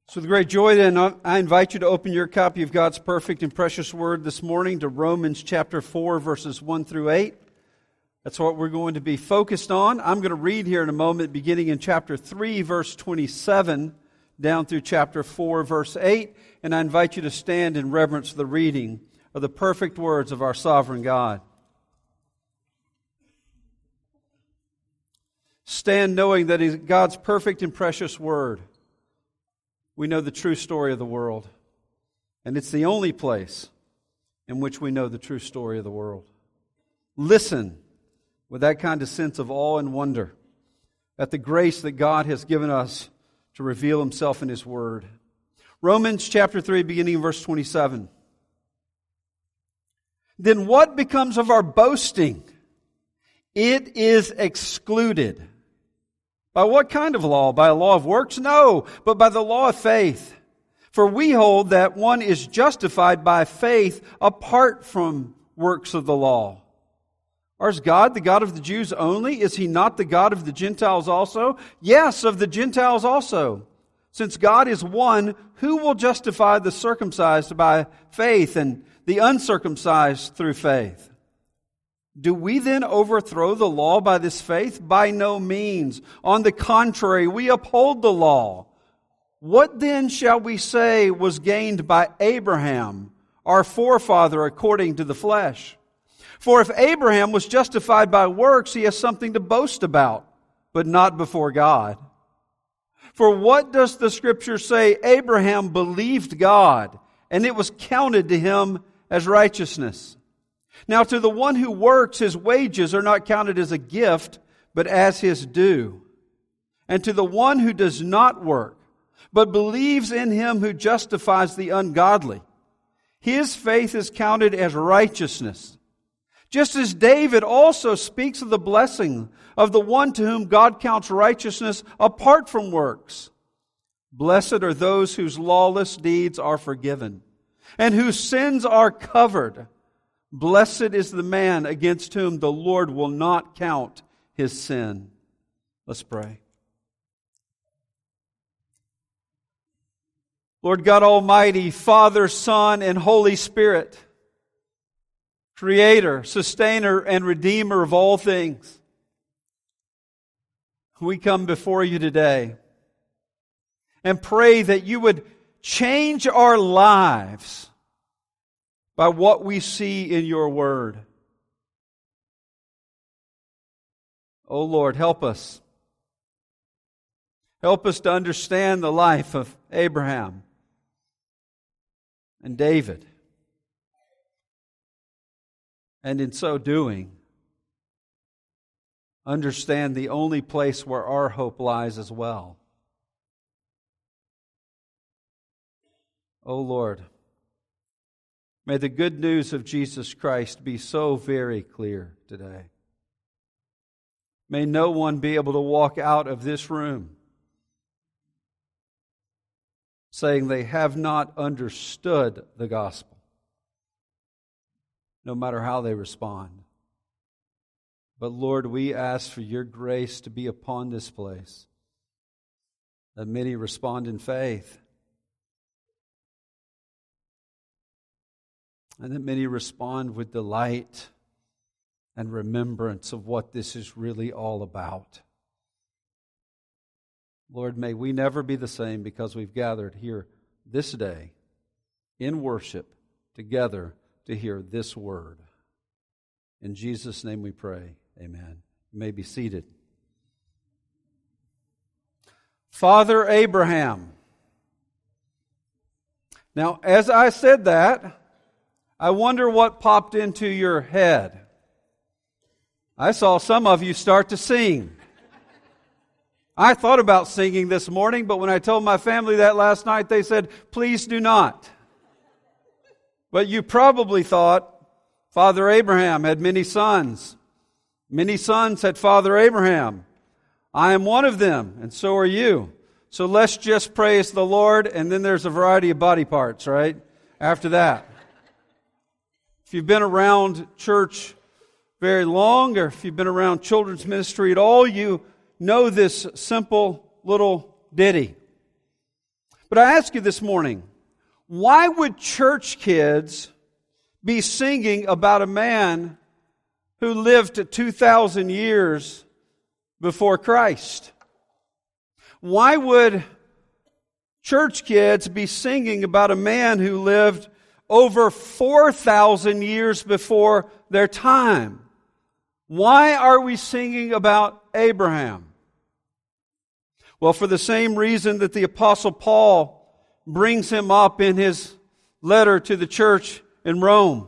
So with great joy then, I invite you to open your copy of God's perfect and precious Word this morning to Romans chapter 4, verses 1 through 8. That's what we're going to be focused on. I'm going to read here in a moment, beginning in chapter 3, verse 27, down through chapter 4, verse 8. And I invite you to stand in reverence for the reading of the perfect words of our sovereign God. Stand knowing that in God's perfect and precious Word, we know the true story of the world. And it's the only place in which we know the true story of the world. Listen with that kind of sense of awe and wonder at the grace that God has given us to reveal Himself in His Word. Romans chapter 3, beginning in verse 27. Then what becomes of our boasting? It is excluded. By what kind of law? By a law of works? No, but by the law of faith. For we hold that one is justified by faith apart from works of the law. Or is God the God of the Jews only? Is He not the God of the Gentiles also? Yes, of the Gentiles also. Since God is one, who will justify the circumcised by faith and the uncircumcised through faith? Do we then overthrow the law by this faith? By no means. On the contrary, we uphold the law. What then shall we say was gained by Abraham, our forefather according to the flesh? For if Abraham was justified by works, he has something to boast about, but not before God. For what does the Scripture say? Abraham believed God, and it was counted to him as righteousness. Now to the one who works, his wages are not counted as a gift, but as his due. And to the one who does not work, but believes in Him who justifies the ungodly, his faith is counted as righteousness. Just as David also speaks of the blessing of the one to whom God counts righteousness apart from works. Blessed are those whose lawless deeds are forgiven, and whose sins are covered. Blessed is the man against whom the Lord will not count his sin. Let's pray. Lord God Almighty, Father, Son, and Holy Spirit, Creator, Sustainer, and Redeemer of all things, we come before You today and pray that You would change our lives by what we see in Your Word. Oh Lord, help us. Help us to understand the life of Abraham and David. And in so doing, understand the only place where our hope lies as well. Oh Lord, may the good news of Jesus Christ be so very clear today. May no one be able to walk out of this room saying they have not understood the gospel, no matter how they respond. But Lord, we ask for Your grace to be upon this place, that many respond in faith, and that many respond with delight and remembrance of what this is really all about. Lord, may we never be the same because we've gathered here this day in worship together to hear this word. In Jesus' name we pray. Amen. You may be seated. Father Abraham. Now, as I said that, I wonder what popped into your head. I saw some of you start to sing. I thought about singing this morning, but when I told my family that last night, they said, please do not. But you probably thought Father Abraham had many sons. Many sons had Father Abraham. I am one of them, and so are you. So let's just praise the Lord, and then there's a variety of body parts, right? After that. If you've been around church very long, or if you've been around children's ministry at all, you know this simple little ditty. But I ask you this morning, why would church kids be singing about a man who lived 2,000 years before Christ? Why would church kids be singing about a man who lived over 4,000 years before their time? Why are we singing about Abraham? Well, for the same reason that the Apostle Paul brings him up in his letter to the church in Rome.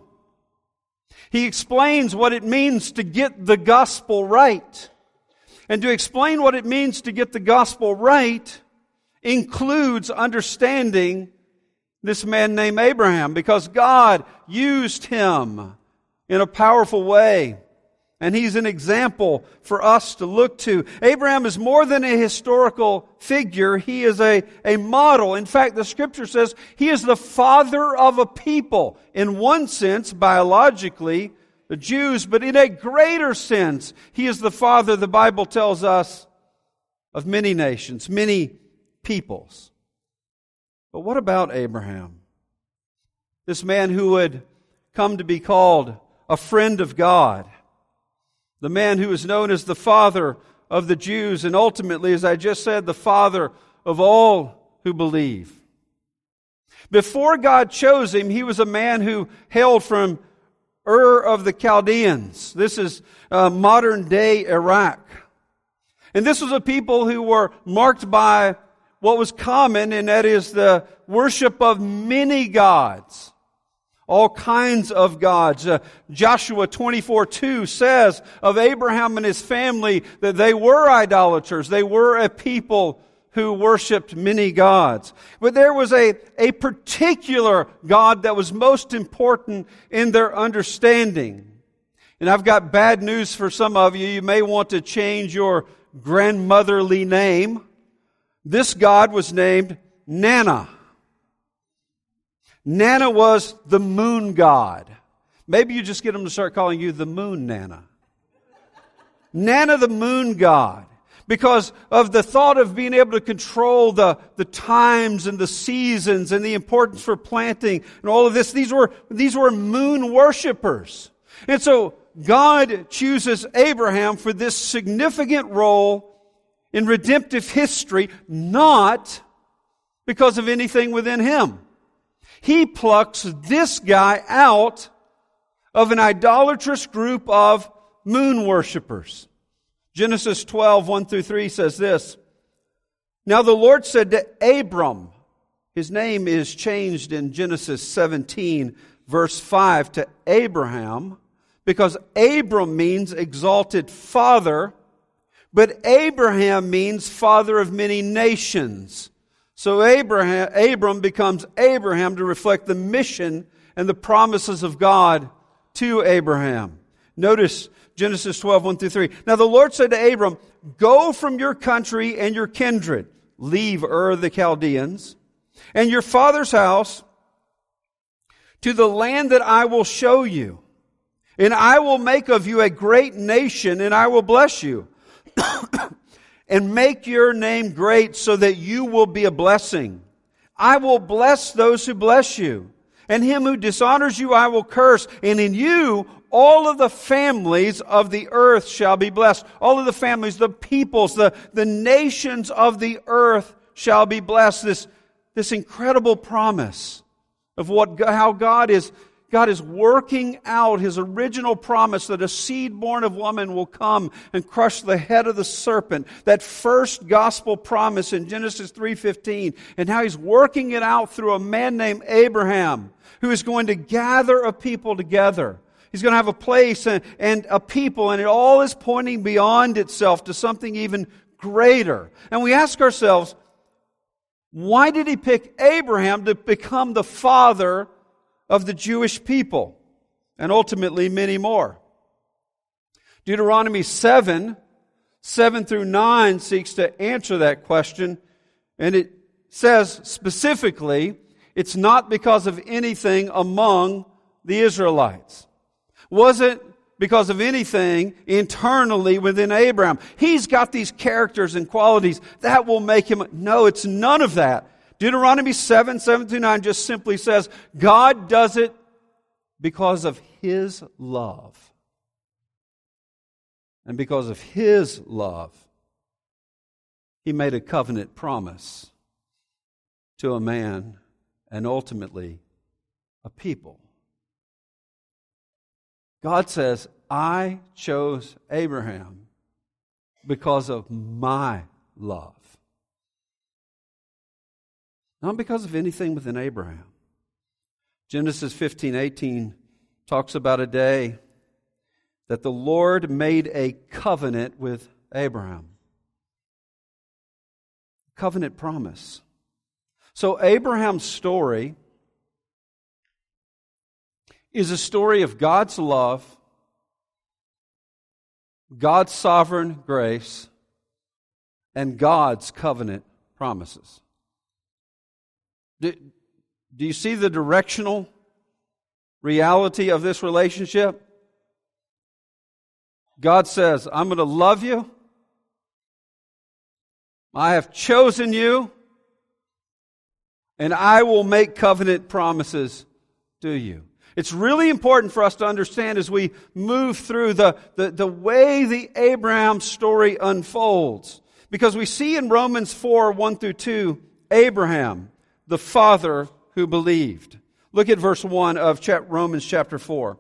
He explains what it means to get the gospel right. And to explain what it means to get the gospel right includes understanding this man named Abraham, because God used him in a powerful way. And he's an example for us to look to. Abraham is more than a historical figure. He is a model. In fact, the Scripture says he is the father of a people. In one sense, biologically, the Jews, but in a greater sense, he is the father, the Bible tells us, of many nations, many peoples. But what about Abraham? This man who would come to be called a friend of God. The man who is known as the father of the Jews, and ultimately, as I just said, the father of all who believe. Before God chose him, he was a man who hailed from Ur of the Chaldeans. This is modern day Iraq. And this was a people who were marked by what was common, and that is the worship of many gods. All kinds of gods. Joshua 24:2 says of Abraham and his family that they were idolaters. They were a people who worshipped many gods. But there was a particular God that was most important in their understanding. And I've got bad news for some of you. You may want to change your grandmotherly name. This God was named Nana. Nana was the moon god. Maybe you just get them to start calling you the moon Nana. Nana the moon god. Because of the thought of being able to control the times and the seasons and the importance for planting and all of this. These were moon worshipers. And so God chooses Abraham for this significant role in redemptive history, not because of anything within him. He plucks this guy out of an idolatrous group of moon worshipers. Genesis 12:1-3 says this. Now the Lord said to Abram, his name is changed in Genesis 17, verse 5 to Abraham, because Abram means exalted father, but Abraham means father of many nations. So Abram becomes Abraham to reflect the mission and the promises of God to Abraham. Notice Genesis 12:1-3. Now the Lord said to Abram, go from your country and your kindred, leave Ur the Chaldeans, and your father's house to the land that I will show you. And I will make of you a great nation, and I will bless you. And make your name great so that you will be a blessing. I will bless those who bless you. And him who dishonors you I will curse. And in you all of the families of the earth shall be blessed. All of the families, the peoples, the nations of the earth shall be blessed. This incredible promise of how God is working out His original promise that a seed born of woman will come and crush the head of the serpent. That first gospel promise in Genesis 3:15. And how He's working it out through a man named Abraham, who is going to gather a people together. He's going to have a place and a people, and it all is pointing beyond itself to something even greater. And we ask ourselves, why did He pick Abraham to become the father of the Jewish people, and ultimately many more? Deuteronomy 7:7-9 seeks to answer that question, and it says specifically, it's not because of anything among the Israelites. Wasn't because of anything internally within Abraham. He's got these characters and qualities that will make him. No, it's none of that. Deuteronomy 7:7-9 just simply says, God does it because of His love. And because of His love, He made a covenant promise to a man and ultimately a people. God says, I chose Abraham because of my love. Not because of anything within Abraham. Genesis 15:18 talks about a day that the Lord made a covenant with Abraham. Covenant promise. So Abraham's story is a story of God's love, God's sovereign grace, and God's covenant promises. Do you see the directional reality of this relationship? God says, I'm going to love you. I have chosen you. And I will make covenant promises to you. It's really important for us to understand as we move through the way the Abraham story unfolds. Because we see in Romans 4:1-2, Abraham, the father who believed. Look at verse 1 of Romans chapter 4.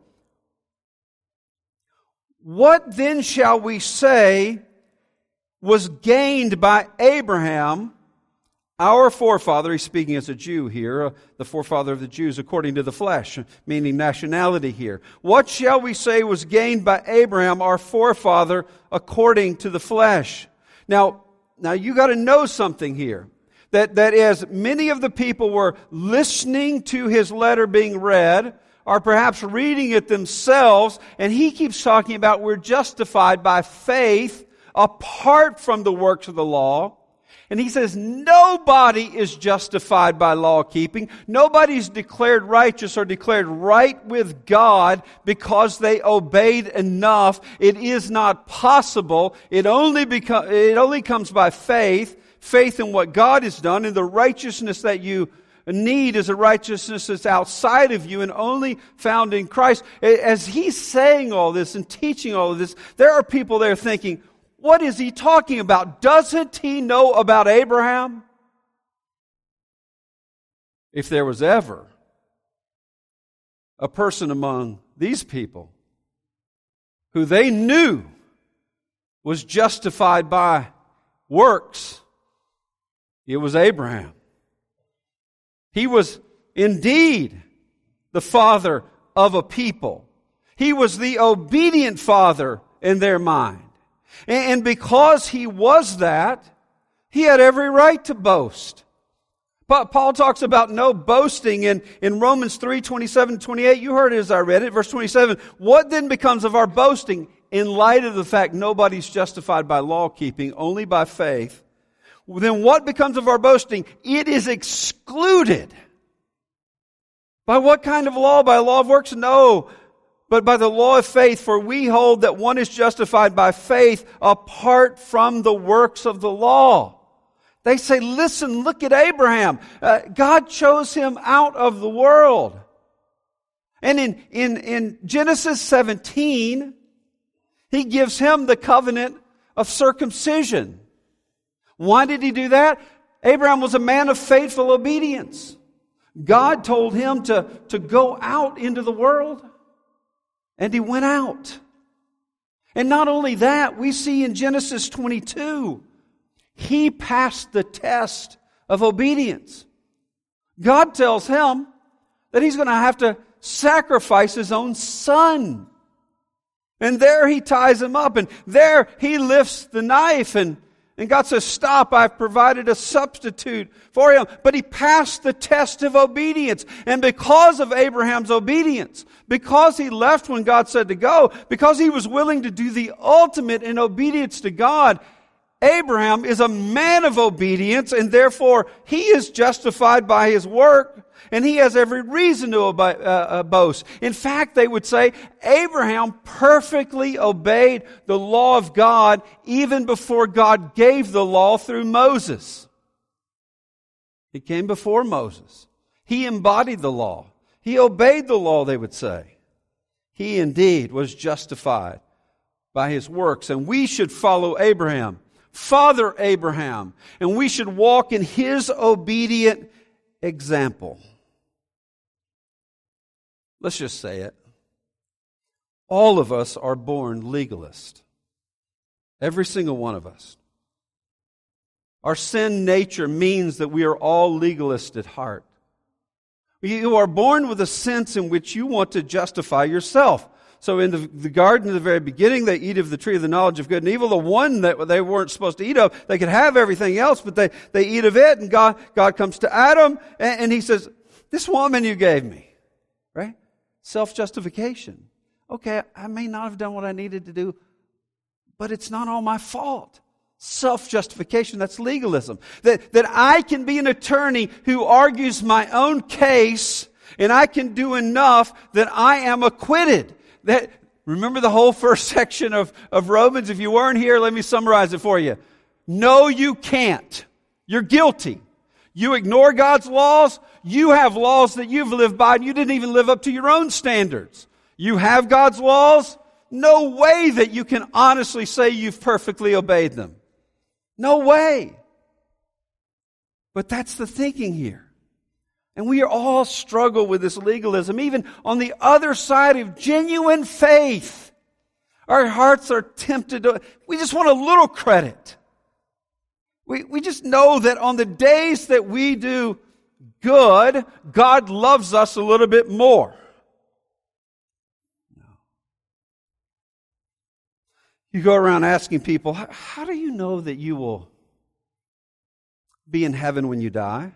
What then shall we say was gained by Abraham, our forefather? He's speaking as a Jew here, the forefather of the Jews according to the flesh, meaning nationality here. What shall we say was gained by Abraham, our forefather, according to the flesh? Now you got to know something here. That as many of the people were listening to his letter being read, or perhaps reading it themselves, and he keeps talking about we're justified by faith apart from the works of the law. And he says nobody is justified by law keeping. Nobody's declared righteous or declared right with God because they obeyed enough. It is not possible. It only comes by faith. Faith in what God has done, and the righteousness that you need is a righteousness that's outside of you and only found in Christ. As he's saying all this and teaching all of this, there are people there thinking, what is he talking about? Doesn't he know about Abraham? If there was ever a person among these people who they knew was justified by works, it was Abraham. He was indeed the father of a people. He was the obedient father in their mind. And because he was that, he had every right to boast. But Paul talks about no boasting in Romans 3:27-28. You heard it as I read it. Verse 27, what then becomes of our boasting in light of the fact nobody's justified by law keeping, only by faith? Then what becomes of our boasting? It is excluded. By what kind of law? By law of works? No, but by the law of faith. For we hold that one is justified by faith apart from the works of the law. They say, listen, look at Abraham. God chose him out of the world. And in Genesis 17, He gives him the covenant of circumcision. Why did He do that? Abraham was a man of faithful obedience. God told him to go out into the world, and he went out. And not only that, we see in Genesis 22, he passed the test of obedience. God tells him that he's going to have to sacrifice his own son. And there he ties him up, and there he lifts the knife, and God says, stop, I've provided a substitute for him. But he passed the test of obedience. And because of Abraham's obedience, because he left when God said to go, because he was willing to do the ultimate in obedience to God, Abraham is a man of obedience, and therefore he is justified by his work, and he has every reason to boast. In fact, they would say Abraham perfectly obeyed the law of God even before God gave the law through Moses. He came before Moses. He embodied the law. He obeyed the law, they would say. He indeed was justified by his works, and we should follow Abraham, Father Abraham, and we should walk in his obedient example. Let's just say it. All of us are born legalist. Every single one of us. Our sin nature means that we are all legalists at heart. You are born with a sense in which you want to justify yourself. So in the garden at the very beginning, they eat of the tree of the knowledge of good and evil, the one that they weren't supposed to eat of. They could have everything else, but they eat of it, and God comes to Adam, and he says, this woman you gave me, right? Self-justification. Okay, I may not have done what I needed to do, but it's not all my fault. Self-justification, that's legalism. That I can be an attorney who argues my own case, and I can do enough that I am acquitted. Remember the whole first section of Romans? If you weren't here, let me summarize it for you. No, you can't. You're guilty. You ignore God's laws. You have laws that you've lived by, and you didn't even live up to your own standards. You have God's laws. No way that you can honestly say you've perfectly obeyed them. No way. But that's the thinking here. And we all struggle with this legalism, even on the other side of genuine faith. Our hearts are tempted to, we just want a little credit. We just know that on the days that we do good, God loves us a little bit more. No. You go around asking people, how do you know that you will be in heaven when you die?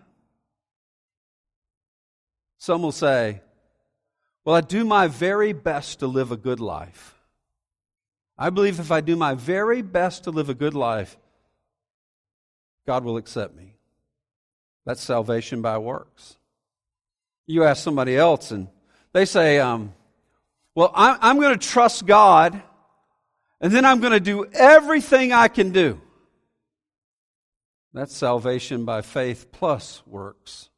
Some will say, well, I do my very best to live a good life. I believe if I do my very best to live a good life, God will accept me. That's salvation by works. You ask somebody else and they say, well, I'm going to trust God and then I'm going to do everything I can do. That's salvation by faith plus works.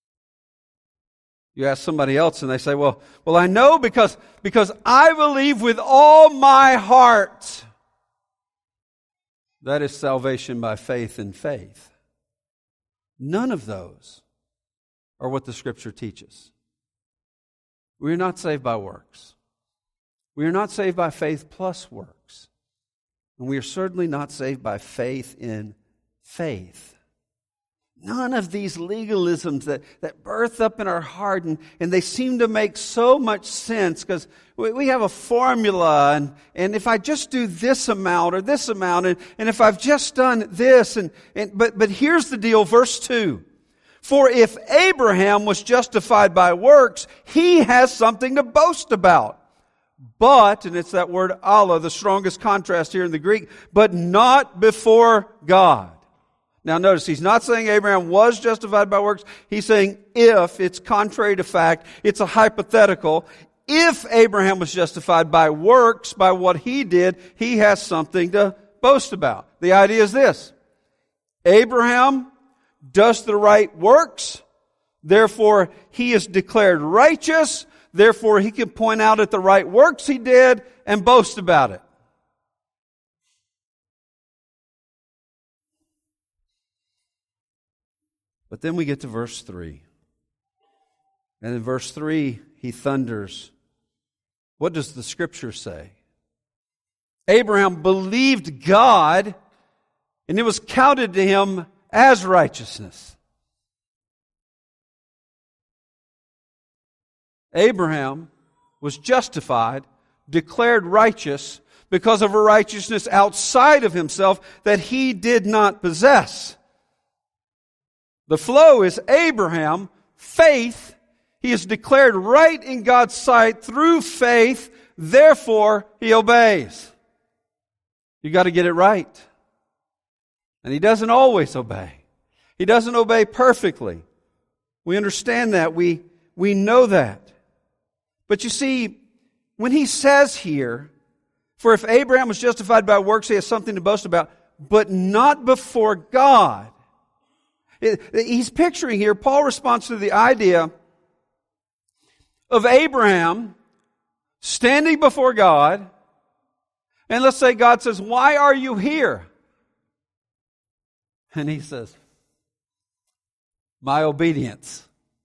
You ask somebody else and they say, well, I know because I believe with all my heart. That is salvation by faith in faith. None of those are what the Scripture teaches. We are not saved by works. We are not saved by faith plus works. And we are certainly not saved by faith in faith. None of these legalisms that birth up in our heart, and they seem to make so much sense because we have a formula, and if I just do this amount or this amount, and if I've just done this, but here's the deal, verse 2. For if Abraham was justified by works, he has something to boast about. But, and it's that word Allah, the strongest contrast here in the Greek, but not before God. Now notice, he's not saying Abraham was justified by works. He's saying if, it's contrary to fact, it's a hypothetical. If Abraham was justified by works, by what he did, he has something to boast about. The idea is this. Abraham does the right works, therefore he is declared righteous, therefore he can point out at the right works he did and boast about it. But then we get to verse 3. And in verse 3, he thunders. What does the Scripture say? Abraham believed God, and it was counted to him as righteousness. Abraham was justified, declared righteous, because of a righteousness outside of himself that he did not possess. The flow is Abraham, faith. He is declared right in God's sight through faith. Therefore, he obeys. You got to get it right. And he doesn't always obey. He doesn't obey perfectly. We understand that. We know that. But you see, when he says here, for if Abraham was justified by works, he has something to boast about, but not before God. He's picturing here, Paul responds to the idea of Abraham standing before God, and let's say God says, "Why are you here?" And he says, "My obedience.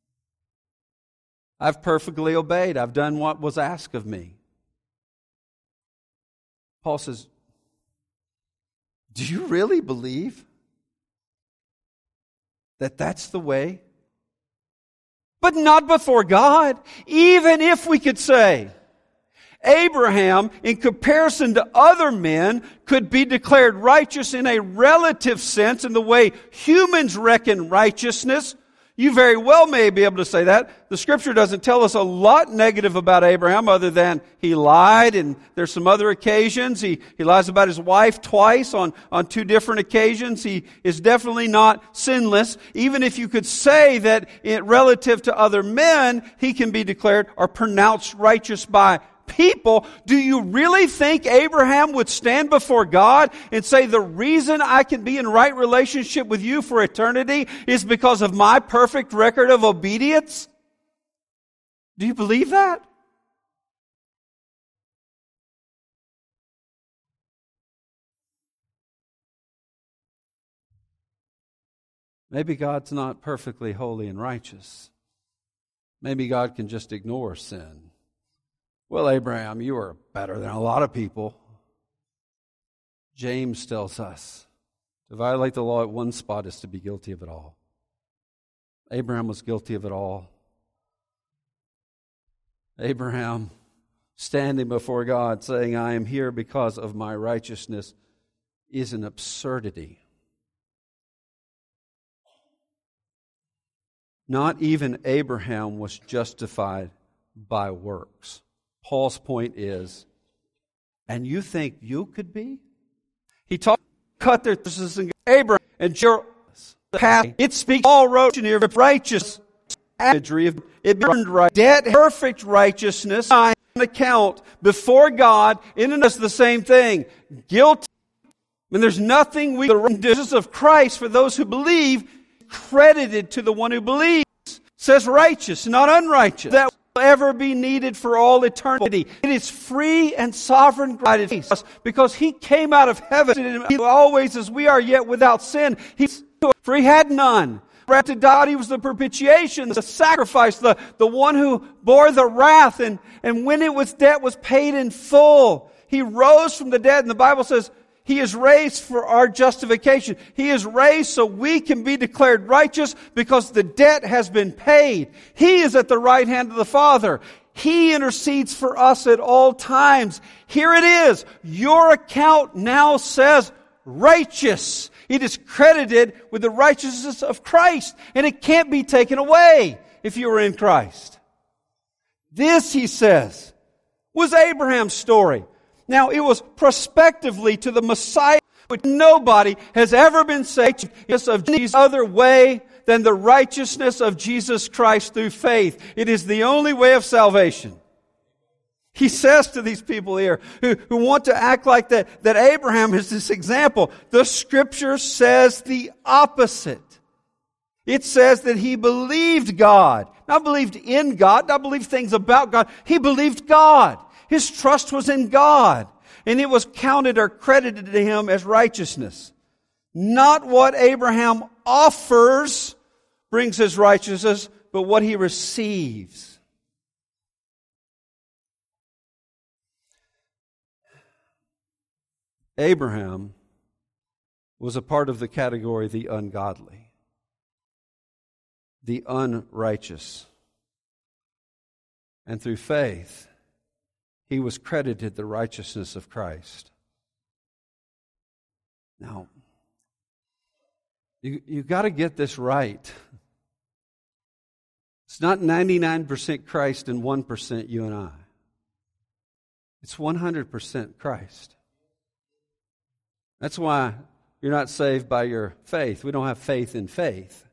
I've perfectly obeyed. I've done what was asked of me." Paul says, "Do you really believe that that's the way?" But not before God. Even if we could say, Abraham, in comparison to other men, could be declared righteous in a relative sense, in the way humans reckon righteousness. You very well may be able to say that. The Scripture doesn't tell us a lot negative about Abraham other than he lied, and there's some other occasions. He lies about his wife twice on two different occasions. He is definitely not sinless. Even if you could say that relative to other men, he can be declared or pronounced righteous by people, do you really think Abraham would stand before God and say, "The reason I can be in right relationship with you for eternity is because of my perfect record of obedience"? Do you believe that? Maybe God's not perfectly holy and righteous. Maybe God can just ignore sin. "Well, Abraham, you are better than a lot of people." James tells us to violate the law at one spot is to be guilty of it all. Abraham was guilty of it all. Abraham, standing before God saying, "I am here because of my righteousness," is an absurdity. Not even Abraham was justified by works. Paul's point is, and you think you could be? He cut their and Abraham and Joe past. It speaks all wrote in here of righteous imagery of it burned right. Debt, perfect righteousness, on account before God, in and us the same thing. Guilt. And there's nothing we the righteousness of Christ for those who believe, credited to the one who believes. Says righteous, not unrighteous. That ever be needed for all eternity. It is free and sovereign grace because He came out of heaven always as we are yet without sin. For He had none. To God, He was the propitiation, the sacrifice, the one who bore the wrath, and when debt was paid in full, He rose from the dead, and the Bible says He is raised for our justification. He is raised so we can be declared righteous because the debt has been paid. He is at the right hand of the Father. He intercedes for us at all times. Here it is. Your account now says righteous. It is credited with the righteousness of Christ, and it can't be taken away if you are in Christ. This, he says, was Abraham's story. Now, it was prospectively to the Messiah, which nobody has ever been saved of any other way than the righteousness of Jesus Christ through faith. It is the only way of salvation. He says to these people here who want to act like that Abraham is this example. The Scripture says the opposite. It says that he believed God. Not believed in God, not believed things about God. He believed God. His trust was in God, and it was counted or credited to him as righteousness. Not what Abraham offers brings his righteousness, but what he receives. Abraham was a part of the category the ungodly, the unrighteous. And through faith, he was credited the righteousness of Christ. Now, you've got to get this right. It's not 99% Christ and 1% you and I. It's 100% Christ. That's why you're not saved by your faith. We don't have faith in faith.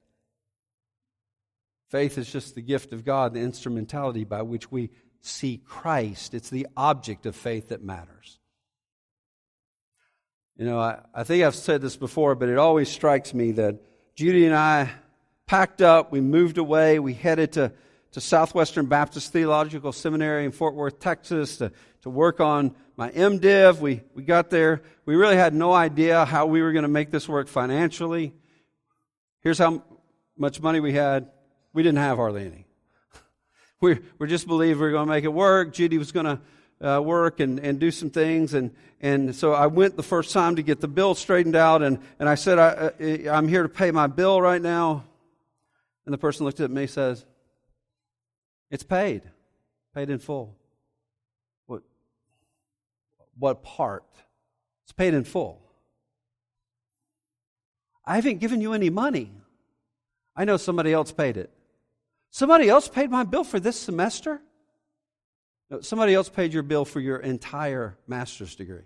Faith is just the gift of God, the instrumentality by which we see Christ. It's the object of faith that matters. You know, I think I've said this before, but it always strikes me that Judy and I packed up. We moved away. We headed to Southwestern Baptist Theological Seminary in Fort Worth, Texas, to work on my MDiv. We got there. We really had no idea how we were going to make this work financially. Here's how much money we had. We didn't have hardly any. We just believed we were going to make it work. Judy was going to work and do some things. And so I went the first time to get the bill straightened out. And I said, I'm here to pay my bill right now. And the person looked at me and says, it's paid in full. What part? It's paid in full. I haven't given you any money. I know somebody else paid it. Somebody else paid my bill for this semester? No, somebody else paid your bill for your entire master's degree.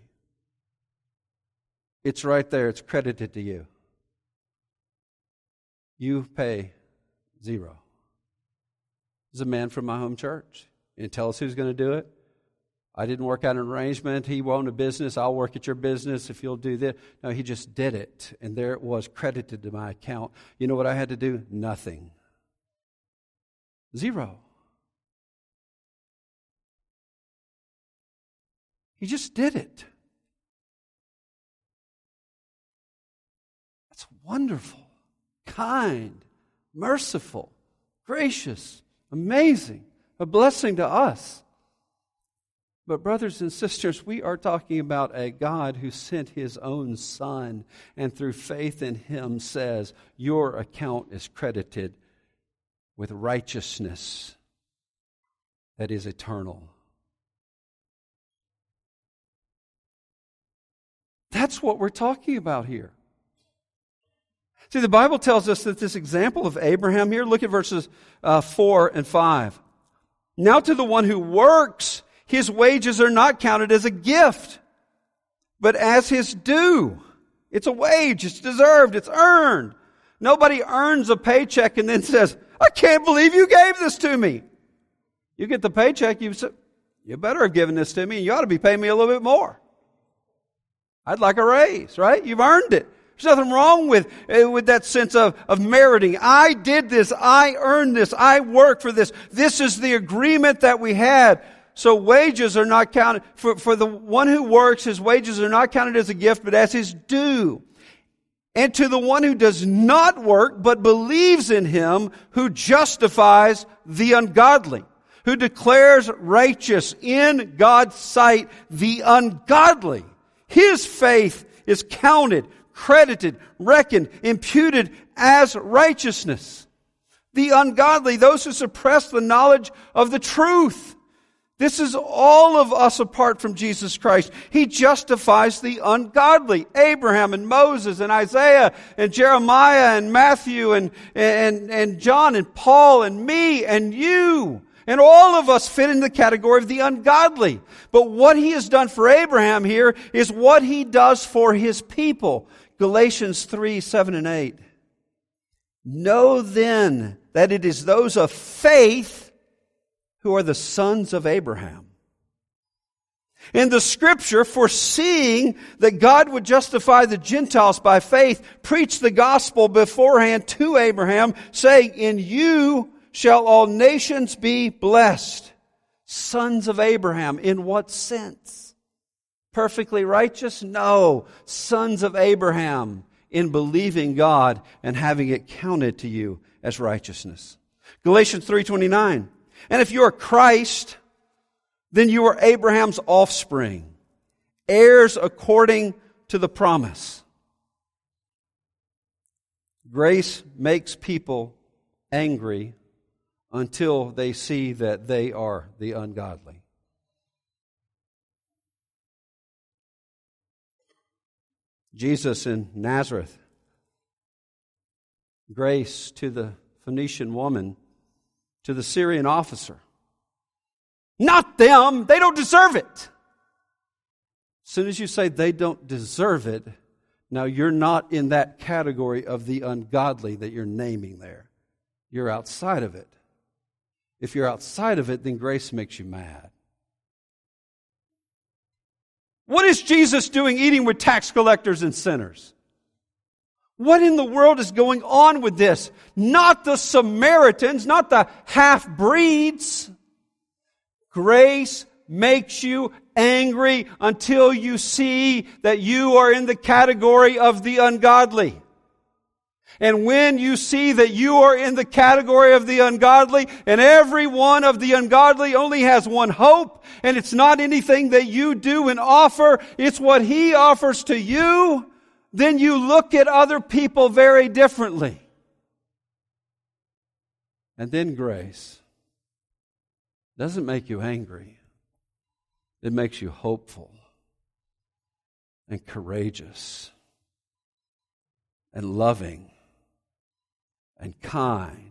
It's right there. It's credited to you. You pay zero. This is a man from my home church. He didn't tell us who's going to do it. I didn't work out an arrangement. He owned a business. I'll work at your business if you'll do this. No, he just did it. And there it was, credited to my account. You know what I had to do? Nothing. Zero. He just did it. That's wonderful, kind, merciful, gracious, amazing, a blessing to us. But brothers and sisters, we are talking about a God who sent His own Son and through faith in Him says, your account is credited with righteousness that is eternal. That's what we're talking about here. See, the Bible tells us that this example of Abraham here, look at verses 4 and 5. Now to the one who works, his wages are not counted as a gift, but as his due. It's a wage, it's deserved, it's earned. Nobody earns a paycheck and then says, I can't believe you gave this to me. You get the paycheck, you say, you better have given this to me, and you ought to be paying me a little bit more. I'd like a raise, right? You've earned it. There's nothing wrong with that sense of meriting. I did this. I earned this. I worked for this. This is the agreement that we had. So wages are not counted. For the one who works, his wages are not counted as a gift, but as his due. And to the one who does not work, but believes in Him who justifies the ungodly, who declares righteous in God's sight the ungodly. His faith is counted, credited, reckoned, imputed as righteousness. The ungodly, those who suppress the knowledge of the truth. This is all of us apart from Jesus Christ. He justifies the ungodly. Abraham and Moses and Isaiah and Jeremiah and Matthew and John and Paul and me and you. And all of us fit in the category of the ungodly. But what He has done for Abraham here is what He does for His people. Galatians 3, 7 and 8. Know then that it is those of faith who are the sons of Abraham. And the Scripture, foreseeing that God would justify the Gentiles by faith, preached the gospel beforehand to Abraham, saying, in you shall all nations be blessed. Sons of Abraham, in what sense? Perfectly righteous? No. Sons of Abraham, in believing God and having it counted to you as righteousness. Galatians 3:29. And if you are Christ, then you are Abraham's offspring, heirs according to the promise. Grace makes people angry until they see that they are the ungodly. Jesus in Nazareth, grace to the Phoenician woman, to the Syrian officer. Not them, they don't deserve it. As soon as you say they don't deserve it, now you're not in that category of the ungodly that you're naming there. You're outside of it. If you're outside of it, then grace makes you mad. What is Jesus doing eating with tax collectors and sinners? What in the world is going on with this? Not the Samaritans, not the half-breeds. Grace makes you angry until you see that you are in the category of the ungodly. And when you see that you are in the category of the ungodly, and every one of the ungodly only has one hope, and it's not anything that you do and offer, it's what He offers to you, then you look at other people very differently. And then grace doesn't make you angry. It makes you hopeful and courageous and loving and kind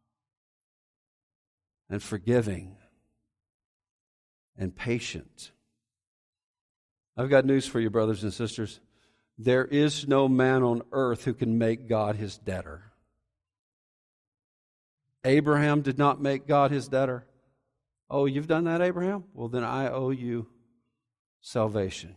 and forgiving and patient. I've got news for you, brothers and sisters. There is no man on earth who can make God his debtor. Abraham did not make God his debtor. Oh, you've done that, Abraham? Well, then I owe you salvation.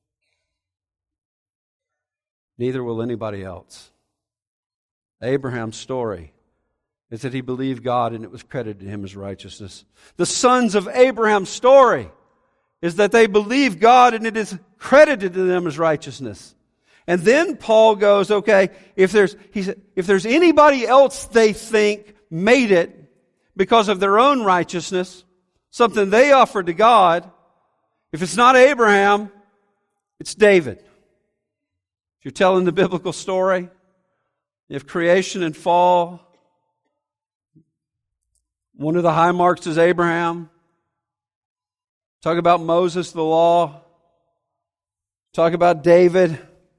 Neither will anybody else. Abraham's story is that he believed God and it was credited to him as righteousness. The sons of Abraham's story is that they believed God and it is credited to them as righteousness. And then Paul goes, okay, if there's anybody else they think made it because of their own righteousness, something they offered to God, if it's not Abraham, it's David. If you're telling the biblical story, if creation and fall, one of the high marks is Abraham. Talk about Moses, the law. Talk about David.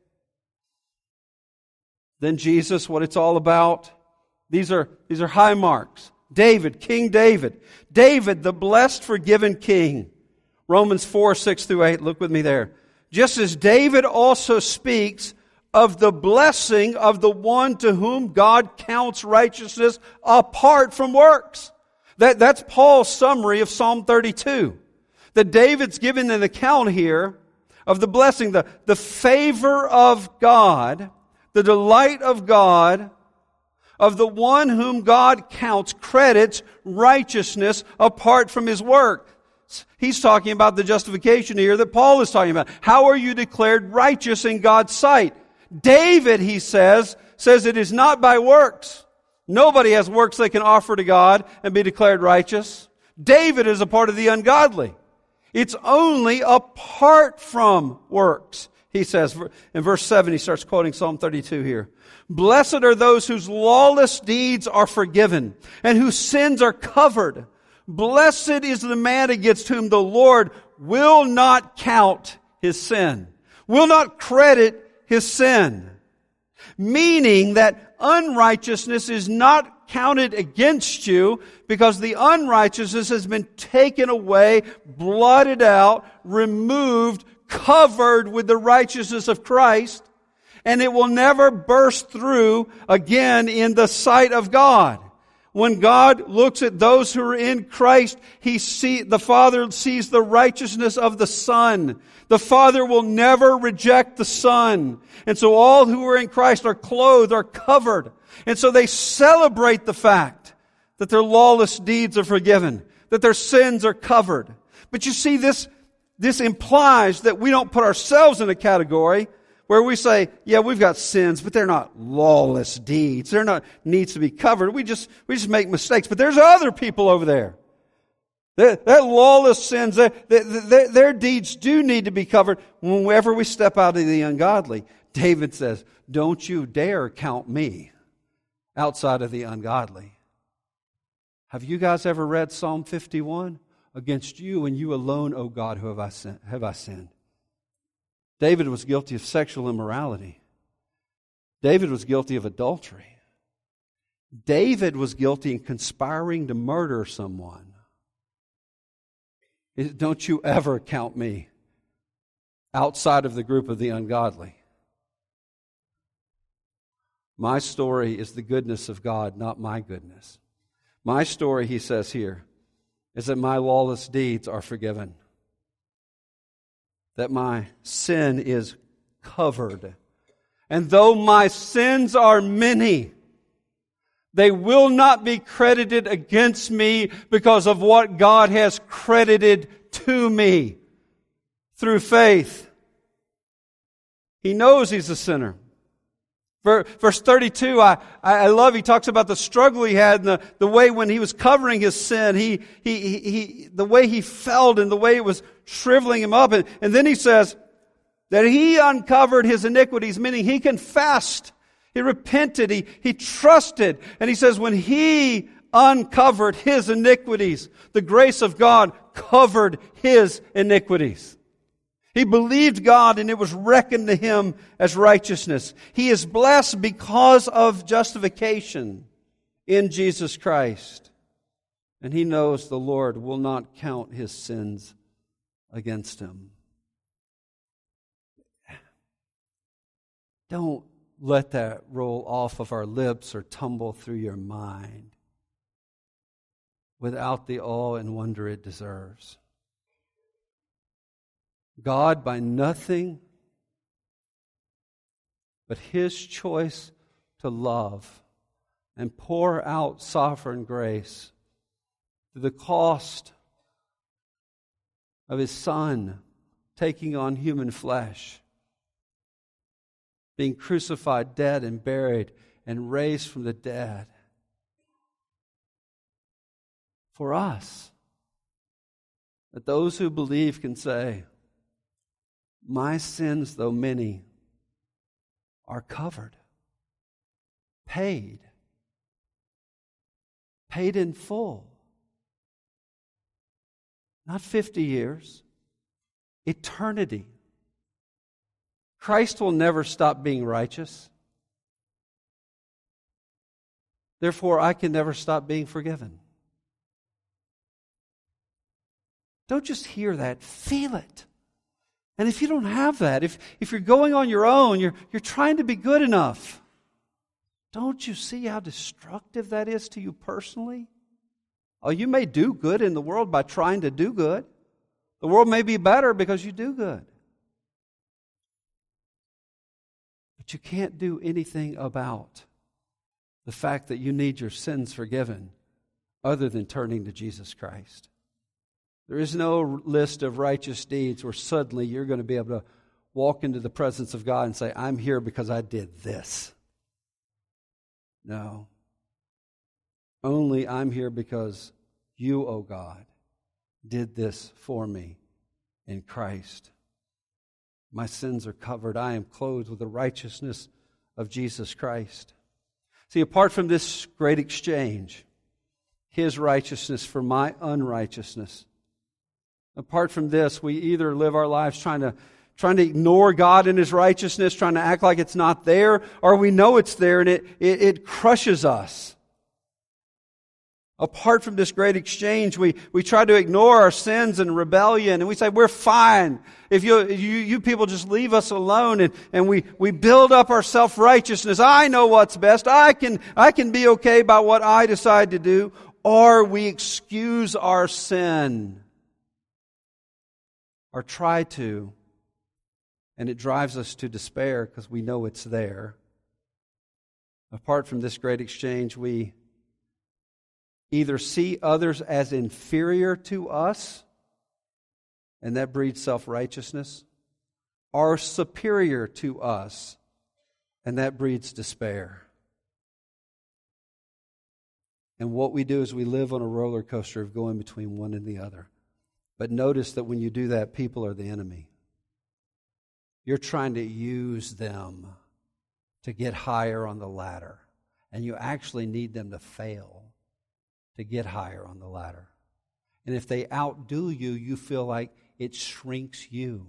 Then Jesus, what it's all about. These are high marks. David, King David. David, the blessed, forgiven king. Romans 4, 6 through 8. Look with me there. Just as David also speaks of the blessing of the one to whom God counts righteousness apart from works. That's Paul's summary of Psalm 32. That David's given an account here of the blessing, the favor of God, the delight of God, of the one whom God counts, credits righteousness apart from his work. He's talking about the justification here that Paul is talking about. How are you declared righteous in God's sight? David, he says it is not by works. Nobody has works they can offer to God and be declared righteous. David is a part of the ungodly. It's only apart from works. He says, in verse 7, he starts quoting Psalm 32 here. Blessed are those whose lawless deeds are forgiven and whose sins are covered. Blessed is the man against whom the Lord will not count his sin, will not credit his sin. Meaning that unrighteousness is not counted against you because the unrighteousness has been taken away, blotted out, removed, covered with the righteousness of Christ, and it will never burst through again in the sight of God. When God looks at those who are in Christ, the Father sees the righteousness of the Son. The Father will never reject the Son. And so all who are in Christ are clothed, are covered. And so they celebrate the fact that their lawless deeds are forgiven, that their sins are covered. But you see, this implies that we don't put ourselves in a category where we say, yeah, we've got sins, but they're not lawless deeds. They're not needs to be covered. We just make mistakes. But there's other people over there. That lawless sins, their deeds do need to be covered whenever we step out of the ungodly. David says, don't you dare count me outside of the ungodly. Have you guys ever read Psalm 51? Against you and you alone, O God, who have I sinned. David was guilty of sexual immorality. David was guilty of adultery. David was guilty in conspiring to murder someone. Don't you ever count me outside of the group of the ungodly. My story is the goodness of God, not my goodness. My story, he says here, is that my lawless deeds are forgiven. That my sin is covered. And though my sins are many, they will not be credited against me because of what God has credited to me through faith. He knows he's a sinner. Verse 32, I love, he talks about the struggle he had and the way when he was covering his sin, the way he felt and the way it was shriveling him up. And then he says that he uncovered his iniquities, meaning he confessed, he repented, he trusted. And he says when he uncovered his iniquities, the grace of God covered his iniquities. He believed God and it was reckoned to him as righteousness. He is blessed because of justification in Jesus Christ. And he knows the Lord will not count his sins against him. Don't let that roll off of our lips or tumble through your mind without the awe and wonder it deserves. God, by nothing but His choice to love and pour out sovereign grace to the cost of His Son taking on human flesh, being crucified, dead, and buried, and raised from the dead for us, that those who believe can say, my sins, though many, are covered, paid in full. Not 50 years, eternity. Christ will never stop being righteous. Therefore, I can never stop being forgiven. Don't just hear that, feel it. And if you don't have that, if you're going on your own, you're trying to be good enough, don't you see how destructive that is to you personally? Oh, you may do good in the world by trying to do good. The world may be better because you do good. But you can't do anything about the fact that you need your sins forgiven other than turning to Jesus Christ. There is no list of righteous deeds where suddenly you're going to be able to walk into the presence of God and say, I'm here because I did this. No. Only I'm here because you, O God, did this for me in Christ. My sins are covered. I am clothed with the righteousness of Jesus Christ. See, apart from this great exchange, His righteousness for my unrighteousness, apart from this, we either live our lives trying to ignore God and His righteousness, trying to act like it's not there, or we know it's there and it crushes us. Apart from this great exchange, we try to ignore our sins and rebellion, and we say, we're fine. If you people just leave us alone, and we build up our self-righteousness. I know what's best. I can be okay by what I decide to do. Or we excuse our sin. Or try to, and it drives us to despair because we know it's there. Apart from this great exchange, we either see others as inferior to us, and that breeds self-righteousness, or superior to us, and that breeds despair. And what we do is we live on a roller coaster of going between one and the other. But notice that when you do that, people are the enemy. You're trying to use them to get higher on the ladder. And you actually need them to fail to get higher on the ladder. And if they outdo you, you feel like it shrinks you.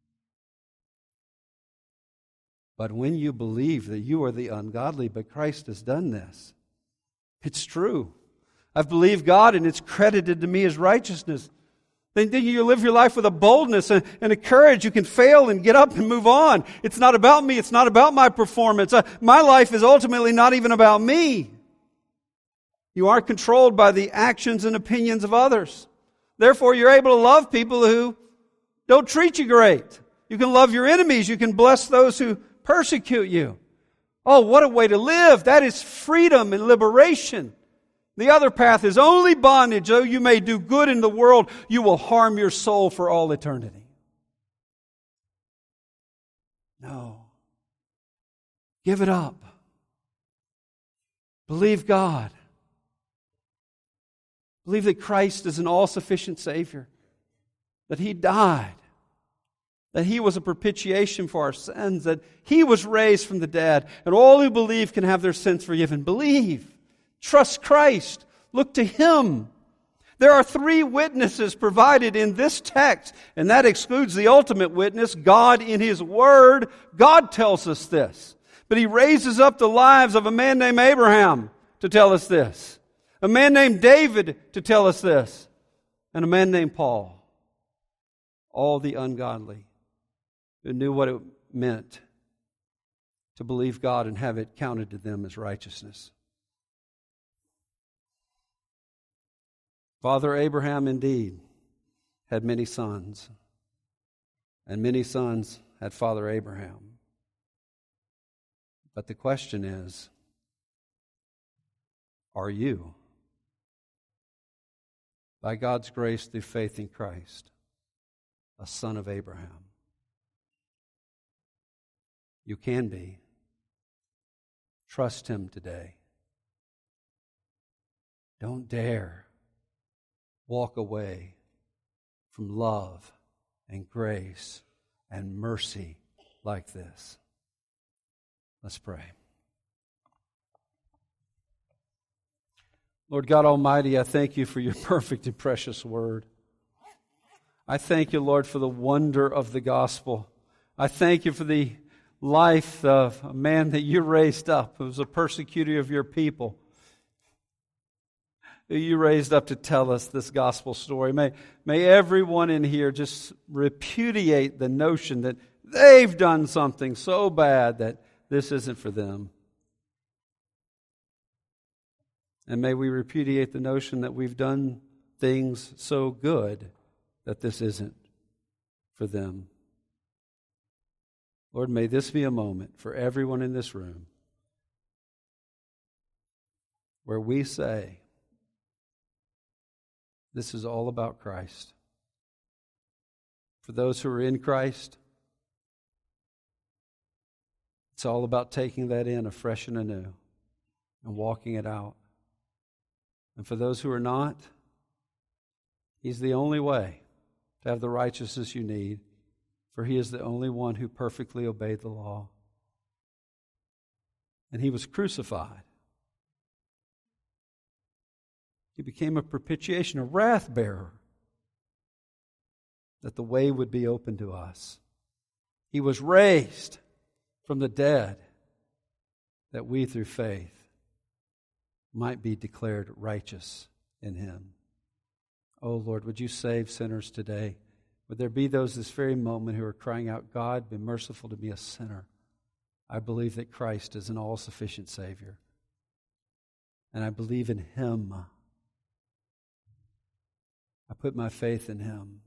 But when you believe that you are the ungodly, but Christ has done this, it's true. I've believed God and it's credited to me as righteousness. Then you live your life with a boldness and a courage. You can fail and get up and move on. It's not about me. It's not about my performance. My life is ultimately not even about me. You aren't controlled by the actions and opinions of others. Therefore, you're able to love people who don't treat you great. You can love your enemies. You can bless those who persecute you. Oh, what a way to live. That is freedom and liberation. The other path is only bondage. Though you may do good in the world, you will harm your soul for all eternity. No. Give it up. Believe God. Believe that Christ is an all-sufficient Savior. That He died. That He was a propitiation for our sins. That He was raised from the dead. And all who believe can have their sins forgiven. Believe. Trust Christ. Look to Him. There are 3 witnesses provided in this text, and that excludes the ultimate witness, God in His Word. God tells us this. But He raises up the lives of a man named Abraham to tell us this, a man named David to tell us this, and a man named Paul. All the ungodly who knew what it meant to believe God and have it counted to them as righteousness. Father Abraham indeed had many sons, and many sons had Father Abraham. But the question is, are you, by God's grace through faith in Christ, a son of Abraham? You can be. Trust Him today. Don't dare walk away from love and grace and mercy like this. Let's pray. Lord God Almighty, I thank You for Your perfect and precious word. I thank You, Lord, for the wonder of the gospel. I thank You for the life of a man that You raised up who was a persecutor of Your people, who You raised up to tell us this gospel story. May everyone in here just repudiate the notion that they've done something so bad that this isn't for them. And may we repudiate the notion that we've done things so good that this isn't for them. Lord, may this be a moment for everyone in this room where we say, this is all about Christ. For those who are in Christ, it's all about taking that in afresh and anew and walking it out. And for those who are not, He's the only way to have the righteousness you need, for He is the only one who perfectly obeyed the law. And He was crucified. He became a propitiation, a wrath bearer, that the way would be open to us. He was raised from the dead, that we through faith might be declared righteous in Him. Oh Lord, would You save sinners today? Would there be those this very moment who are crying out, God, be merciful to me, a sinner. I believe that Christ is an all-sufficient Savior. And I believe in Him. I put my faith in Him.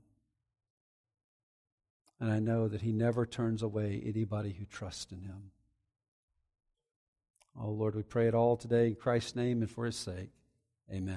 And I know that He never turns away anybody who trusts in Him. Oh Lord, we pray it all today in Christ's name and for His sake. Amen.